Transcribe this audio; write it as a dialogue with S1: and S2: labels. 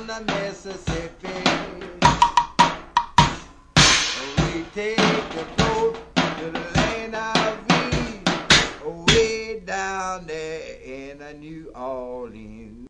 S1: on the Mississippi. We take the boat to the land of ease, way down there in New Orleans.